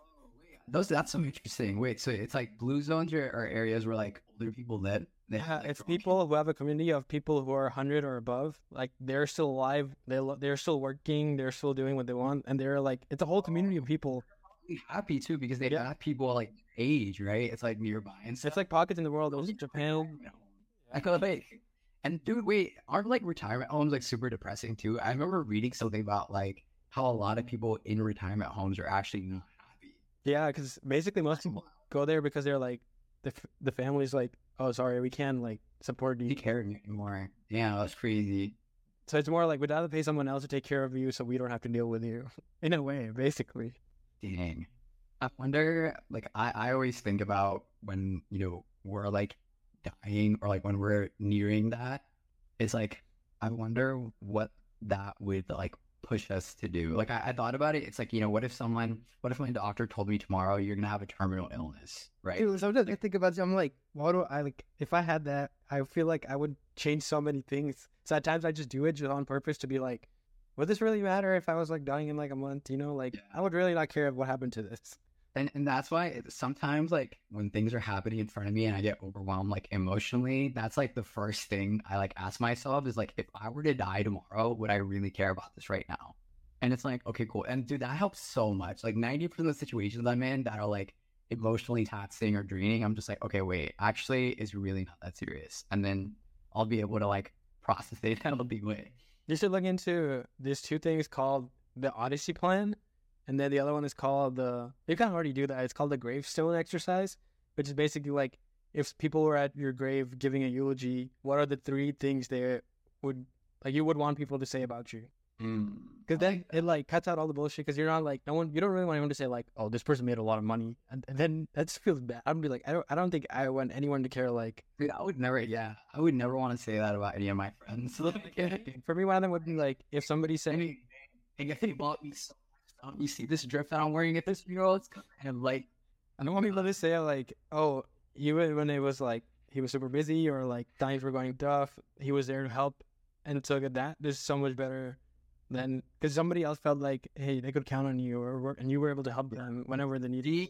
those that's so interesting. Wait, so it's like blue zones are, are areas where like older people live. They have,
yeah,
like,
it's
grown
people who have a community of people who are one hundred or above. Like, they're still alive. They lo- they're still working. They're still doing what they want. And they're like, it's a whole community of people.
really happy too because they
Yeah.
have people like age, right? It's like nearby and stuff.
It's like pockets in the world. There's Japan.
I go like, and dude, wait, aren't like retirement homes like super depressing too? I remember reading something about like how a lot of people in retirement homes are actually not happy.
Yeah, because basically most people go there because they're like, the, f- the family's like, oh, sorry, we can't like support
They
you.
care anymore. Yeah, that's crazy.
So it's more like we'd rather pay someone else to take care of you so we don't have to deal with you. In a way, basically.
Dang. I wonder, like, I, I always think about when, you know, we're like dying or like when we're nearing that. It's like, I wonder what that would like push us to do. Like, I, I thought about it. It's like, you know, what if someone, what if my doctor told me tomorrow you're going to have a terminal illness, right?
Dude, sometimes I think about it, I'm like, why do I like, if I had that, I feel like I would change so many things. So at times I just do it just on purpose to be like, would this really matter if I was like dying in like a month? You know, like,
Yeah.
I would really not care what happened to this.
And and that's why it- sometimes like when things are happening in front of me and I get overwhelmed like emotionally, that's like the first thing I like ask myself is like, if I were to die tomorrow, would I really care about this right now? And it's like, okay, cool. And dude, that helps so much. Like ninety percent of the situations I'm in that are like emotionally taxing or draining, I'm just like, okay, wait, actually it's really not that serious. And then I'll be able to like process it in a healthy way.
You should look into these two things called the Odyssey Plan, and then the other one is called the. You can already do that. It's called the Gravestone Exercise, which is basically like if people were at your grave giving a eulogy, what are the three things they would like you would want people to say about you? Because then it like cuts out all the bullshit. Because you're not like no one. You don't really want anyone to say like, oh, this person made a lot of money, and, and then that just feels bad. I'm be like, I don't. I don't think I want anyone to care. Like,
Dude, I would never, yeah, I would never want to say that about any of my friends. Like,
for me, one of them would be like if somebody
I
said,
mean, and if they bought me so much stuff, you see this drip that I'm wearing at this funeral, it's and like,
I don't want people to say like, oh, even when it was like he was super busy or like times were going tough, he was there to help, and so that that is so much better than because somebody else felt like, hey, they could count on you or work, and you were able to help them whenever they needed.
see,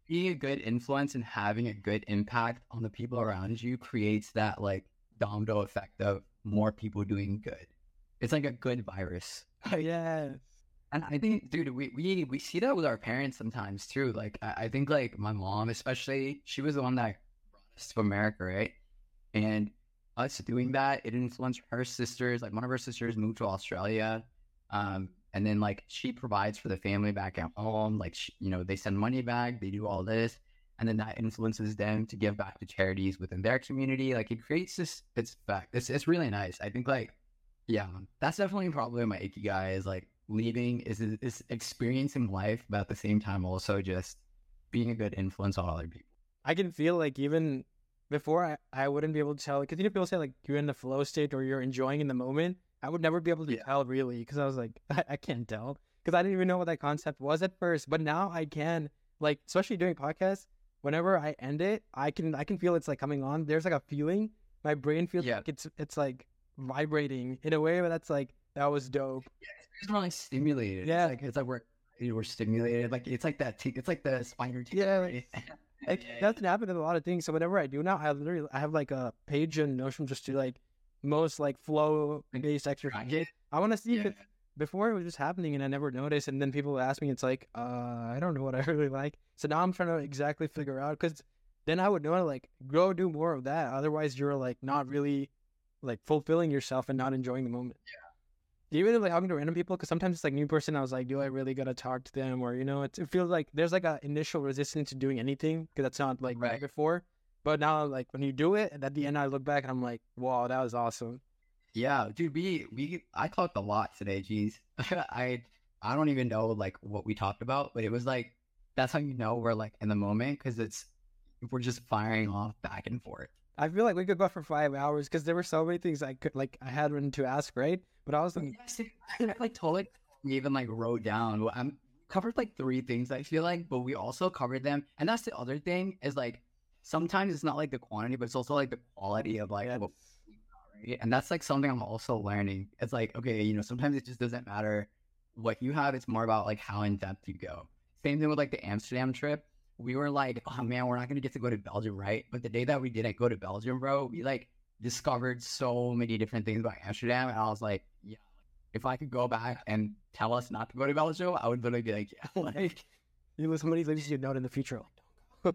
being a good influence and having a good impact on the people around you creates that like domino effect of more people doing good. It's like a good virus.
Yeah.
And I think, dude, we, we, we see that with our parents sometimes too. Like, I, I think like my mom, especially, she was the one that brought us to America, right? And us doing that, it influenced her sisters. Like one of her sisters moved to Australia. Um, and then like she provides for the family back at home. Like, she, you know, they send money back, they do all this. And then that influences them to give back to charities within their community. Like it creates this, it's back. It's, it's really nice. I think like, yeah, that's definitely probably my ikigai is like leading is, is experiencing life, but at the same time also just being a good influence on other people.
I can feel like even before I, I wouldn't be able to tell, because you know people say like you're in the flow state or you're enjoying in the moment. I would never be able to
Yeah.
tell really, because I was like, I, I can't tell, because I didn't even know what that concept was at first. But now I can, like, especially doing podcasts. Whenever I end it, I can I can feel it's like coming on. There's like a feeling. My brain feels
Yeah.
like it's it's like vibrating in a way that's like that was dope.
It's more like stimulated.
Yeah.
It's like, it's like we're, we're stimulated. Like, it's like that, t- it's like the spider. T-
Yeah,
right?
Like,
Yeah,
that's happened with a lot of things. So whenever I do now, I literally I have like a page in Notion just to like most like flow based exercise.
yeah.
I want to see
Yeah.
'cause before it was just happening and I never noticed. And then people would ask me, it's like, uh, I don't know what I really like. So now I'm trying to exactly figure out, because then I would know to like go do more of that. Otherwise, you're like not really like fulfilling yourself and not enjoying the moment. Yeah. Even if like talking to random people, because sometimes it's like new person, I was like, do I really gotta talk to them? Or, you know, it's, it feels like there's like a initial resistance to doing anything because that's not like
Right.
before. But now, like when you do it, and at the end, I look back and I'm like, wow, that was awesome.
Yeah, dude, we, we, I talked a lot today, geez. I, I don't even know like what we talked about, but it was like, that's how you know we're like in the moment, because it's, we're just firing off back and forth.
I feel like we could go for five hours because there were so many things I could like I had written to ask, right? But I was like,
Yes, I like totally even like wrote down. Well, I'm covered like three things I feel like, but we also covered them. And that's the other thing is like sometimes it's not like the quantity, but it's also like the quality of like
yeah,
what we got, right? And that's like something I'm also learning. It's like, okay, you know, sometimes it just doesn't matter what you have. It's more about like how in depth you go. Same thing with like the Amsterdam trip. We were like, oh man, we're not gonna get to go to Belgium, right? But the day that we didn't go to Belgium, bro, we like discovered so many different things about Amsterdam, and I was like, yeah, if I could go back and tell us not to go to Belgium, I would literally be like, yeah, like,
you know, somebody leaves you a note in the future. Like,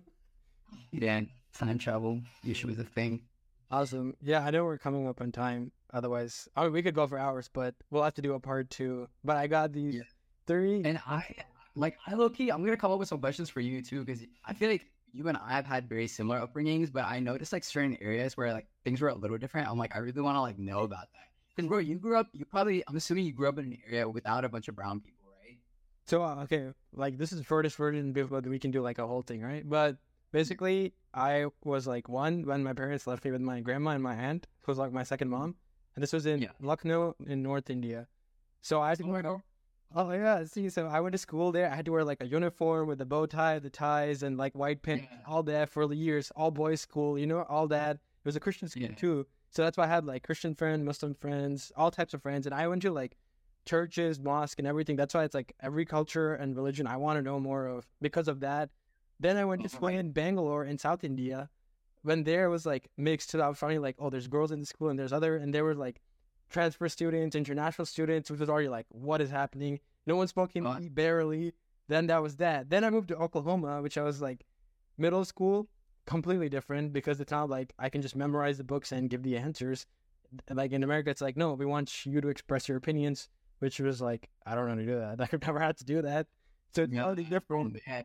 yeah, time travel issue is a thing.
awesome. Yeah, I know we're coming up on time. Otherwise, I mean, we could go for hours, but we'll have to do a part two. But I got these
Yeah.
three.
And I, like, I low key, I'm gonna come up with some questions for you too, because I feel like you and I have had very similar upbringings, but I noticed like certain areas where like things were a little different. I'm like, I really want to like know about that. Because bro, you grew up, you probably, I'm assuming you grew up in an area without a bunch of brown people, right?
So uh, okay, like this is the shortest version, but we can do like a whole thing, right? But basically, I was like one when my parents left me with my grandma and my aunt, who was like my second mom, and this was in
Yeah.
Lucknow in North India. So I had to go. Oh yeah, see, so I went to school there. I had to wear like a uniform with the bow tie, the ties, and like white pants,
Yeah.
all that for the years, all boys school, you know, all that. It was a Christian school
Yeah.
too, so that's why I had like Christian friends, Muslim friends, all types of friends, and I went to like churches, mosque, and everything. That's why it's like every culture and religion I want to know more of because of that. Then I went to school in Bangalore in South India. When there was like mixed, so I was finding like, oh, there's girls in the school and there's other, and there were like transfer students, international students, which was already like, what is happening? No one spoke
Uh,
Hindi, barely. Then that was that. Then I moved to Oklahoma, which I was like middle school, completely different because it's not like I can just memorize the books and give the answers. Like in America, it's like, no, we want you to express your opinions, which was like, I don't know how to do that. I've never had to do that. So it's
Yeah.
totally different.
Yeah.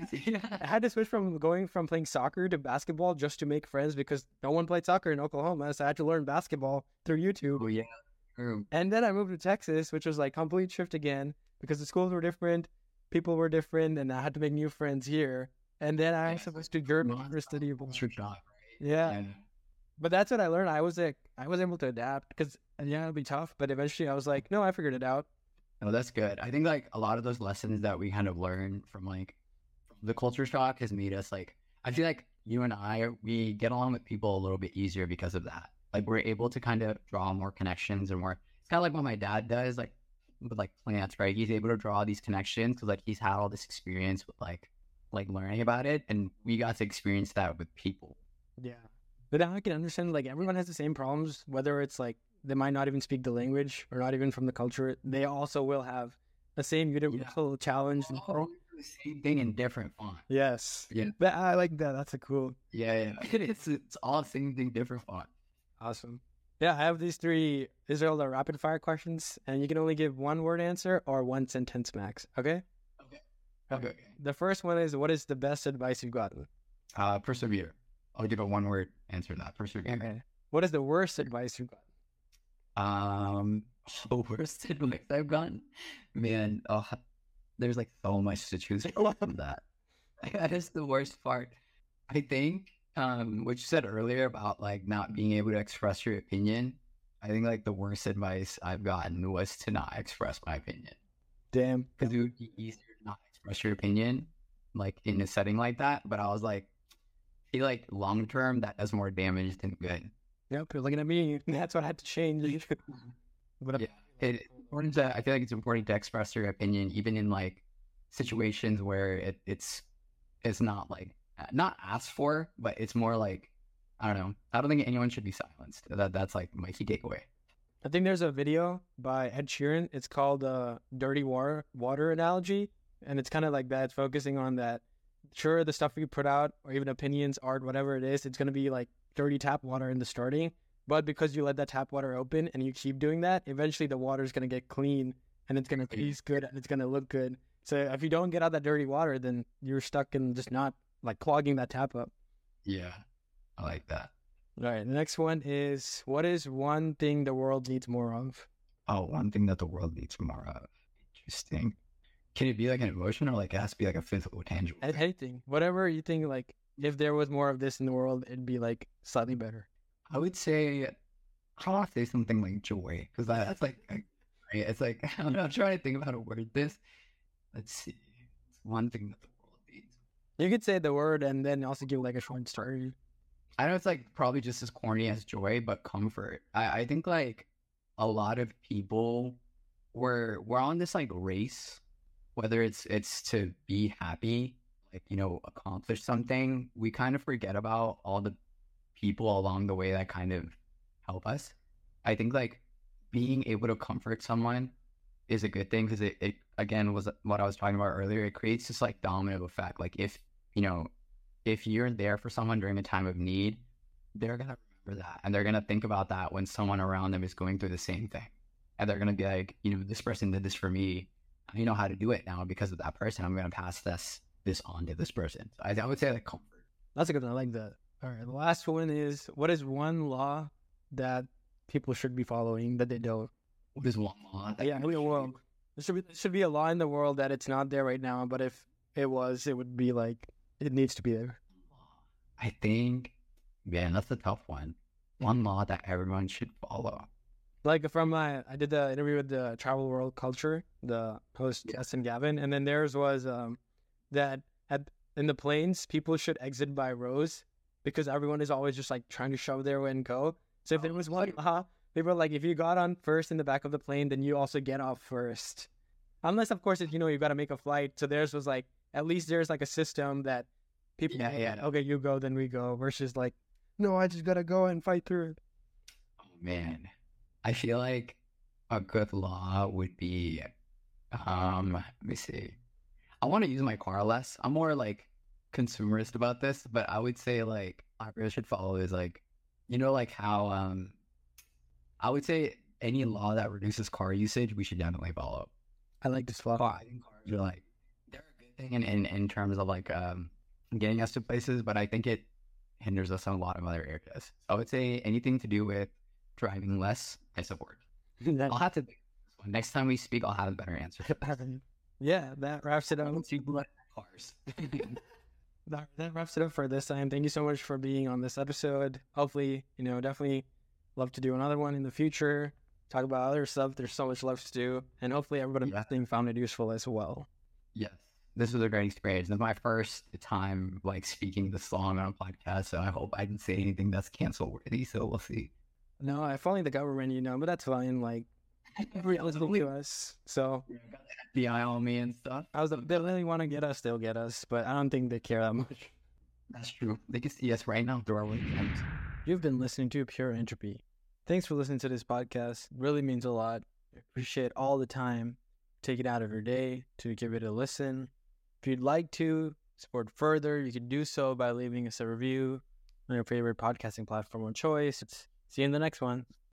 I had to switch from going from playing soccer to basketball just to make friends because no one played soccer in Oklahoma. So I had to learn basketball through YouTube.
Oh yeah. True.
And then I moved to Texas, which was like complete shift again because the schools were different, people were different, and I had to make new friends here. And then I
Yeah.
also went to Germany for study abroad.
Culture shock, right?
Yeah,
And
but that's what I learned. I was like, I was able to adapt because yeah, it'll be tough. But eventually, I was like, no, I figured it out.
no, that's good. I think like a lot of those lessons that we kind of learn from like from the culture shock has made us like I feel like you and I we get along with people a little bit easier because of that. Like we're able to kind of draw more connections and more. It's kind of like what my dad does, like with like plants, right? He's able to draw these connections because like he's had all this experience with like like learning about it, and we got to experience that with people.
Yeah. But now I can understand, like, everyone has the same problems, whether it's like they might not even speak the language or not even from the culture. They also will have the same universal challenge. and
Oh,
pro-
the same thing in different font.
Yes.
Yeah.
But I like that. That's a cool.
Yeah, yeah. It's it's all same thing, different font.
Awesome. Yeah, I have these three Israel the rapid fire questions, and you can only give one word answer or one sentence max. Okay?
Okay. Okay.
The first one is, what is the best advice you've gotten?
Uh, persevere. I'll give a one word answer to that. Persevere.
Okay. What is the worst advice you've gotten?
Um, the worst advice I've gotten, man. Oh, there's like so much to choose from that. That is the worst part. I think, um, what you said earlier about like not being able to express your opinion. I think like the worst advice I've gotten was to not express my opinion,
Damn.
because it would be easier to not express your opinion, like in a setting like that. But I was like, I feel like long term that does more damage than good.
Yep, you're looking at me. That's what I had to change. But
Yeah, it, important to, I feel like it's important to express your opinion, even in like situations where it, it's it's not like not asked for, but it's more like I don't know. I don't think anyone should be silenced. That that's like my key takeaway.
I think there's a video by Ed Sheeran. It's called uh, "Dirty Water" water analogy, and it's kind of like that. It's focusing on that. Sure, the stuff you put out, or even opinions, art, whatever it is, it's gonna be like dirty tap water in the starting. But because you let that tap water open and you keep doing that, eventually the water is gonna get clean and it's gonna taste good and it's gonna look good. So if you don't get out that dirty water, then you're stuck in just not like clogging that tap up.
Yeah, I like that.
All right, the next one is, what is one thing the world needs more of?
Oh, one thing that the world needs more of. Interesting. Can it be like an emotion, or like it has to be like a physical, tangible
And
thing?
anything, whatever you think, like if there was more of this in the world, it'd be like slightly better.
I would say, I want to say something like joy, because that, that's like, like, right, it's like, I'm not trying to think of how to word this. Let's see. It's one thing that the world needs.
You could say the word and then also give like a short story.
I know it's like probably just as corny as joy, but comfort. I, I think like a lot of people were we're on this like race, whether it's it's to be happy, like you know, accomplish something. We kind of forget about all the people along the way that kind of help us. I think like being able to comfort someone is a good thing, because it, it again was what I was talking about earlier. It creates this like domino effect. Like if you know if you're there for someone during a time of need, they're gonna remember that, and they're gonna think about that when someone around them is going through the same thing, and they're gonna be like, you know, this person did this for me. I know how to do it now because of that person. I'm gonna pass this this on to this person. So I, I would say like comfort.
That's a good one. I like that. All right, the last one is, what is one law that people should be following that they don't?
What is one law? that
Yeah,
you
we
should-
will. There should be there should be a law in the world that it's not there right now, but if it was, it would be like it needs to be there.
I think, man, that's a tough one. One law that everyone should follow.
Like from my, I did the interview with the Travel World Culture, the host Jess and Gavin, and then theirs was um that at in the planes people should exit by rows because everyone is always just like trying to shove their way and go. So if there was one law, they were like, if you got on first in the back of the plane, then you also get off first. Unless of course, if you know you got to make a flight. So theirs was like, at least there's like a system that people,
Yeah,
know
yeah.
that, okay, you go, then we go. Versus like, no, I just gotta go and fight through it.
Oh man, I feel like a good law would be, um, let me see. I want to use my car less. I'm more like consumerist about this, but I would say like I really should follow is like, you know, like how um, I would say any law that reduces car usage, we should definitely follow.
I like this law.
I think cars are like they're a good thing in, in in terms of like um getting us to places, but I think it hinders us in a lot of other areas. So I would say anything to do with driving less, I support.
That-
I'll have to think of this one. Next time we speak, I'll have a better answer.
yeah, that wraps it up.
Once you let cars.
That, that wraps it up for this time. Thank you so much for being on this episode. Hopefully, you know, definitely love to do another one in the future. Talk about other stuff. There's so much left to do. And hopefully everybody
Yeah.
listening found it useful as well.
Yes, this was a great experience. This is my first time like speaking the song on a podcast, so I hope I didn't say anything that's cancel worthy. So we'll see.
No, if only the government, you know, but that's fine. Like, listening to us. So
F B I on me and stuff.
I was, if they really want to get us, they'll get us. But I don't think they care that much.
That's true. They can see us right now through our webcams.
You've been listening to Pure Entropy. Thanks for listening to this podcast. It really means a lot. I appreciate all the time. Take it out of your day to give it a listen. If you'd like to support further, you can do so by leaving us a review on your favorite podcasting platform of choice. See you in the next one.